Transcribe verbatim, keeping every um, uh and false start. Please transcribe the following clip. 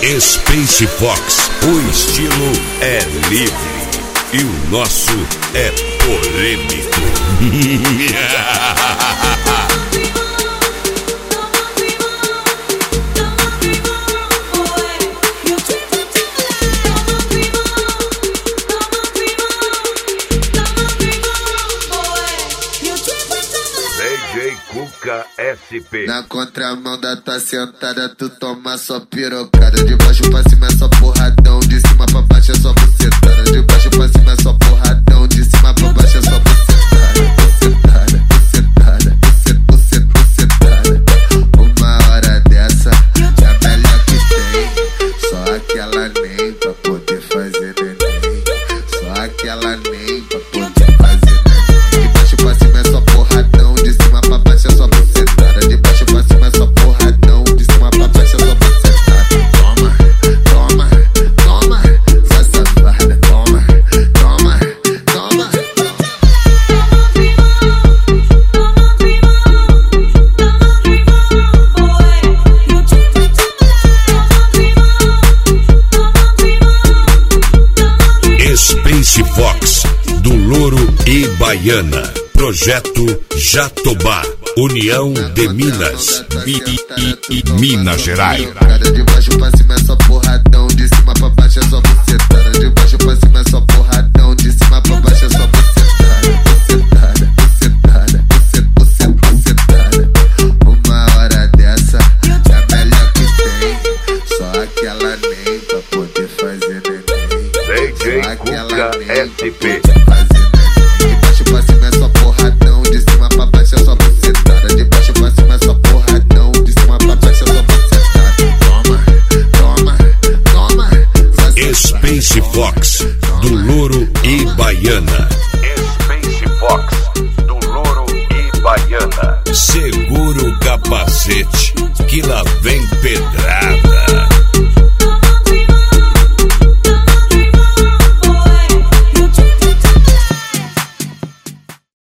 Space Fox, o estilo é livre e o nosso é polêmico. D J Cuca S P. Na contramão da tua sentada, tu toma só pirocada. De baixo pra cima é só porradão, de cima pra baixo é só bucetada. De baixo pra cima é só porradão, de cima pra baixo é só bucetada. Bucetada, bucetada, bucetada, bucetada. Uma hora dessa é a melhor que tem. Só aquela nem pra poder fazer neném. Só aquela nem pra poder fazer neném. De baixo pra cima é só porradão, de cima pra baixo é só bucetada. De baixo pra cima é só porradão, de cima pra baixo é só bucetada. Toma, toma, toma, sua safada. Toma, toma, toma. Space Fox, do Louro e Baiana. Projeto Jatobá, União de Minas e, e, e, e Minas Gerais. De baixo pra cima é só porradão, de cima pra baixo é só bucetada. De baixo pra cima é só porradão, de cima pra baixo é só bucetada. Bucetada, bucetada, bucetada, bucetada. Uma hora dessa é a melhor que tem. Só aquela nem pra poder fazer neném. D J Cuca S P. De baixo pra cima é só porradão, de cima pra baixo é só bucetada. De baixo pra cima é só porradão, de cima pra baixo é só bucetada. Toma, toma, toma. Space Fox, do Louro e Baiana. Space Fox, do Louro e Baiana. Segura o capacete, que lá vem pedrada.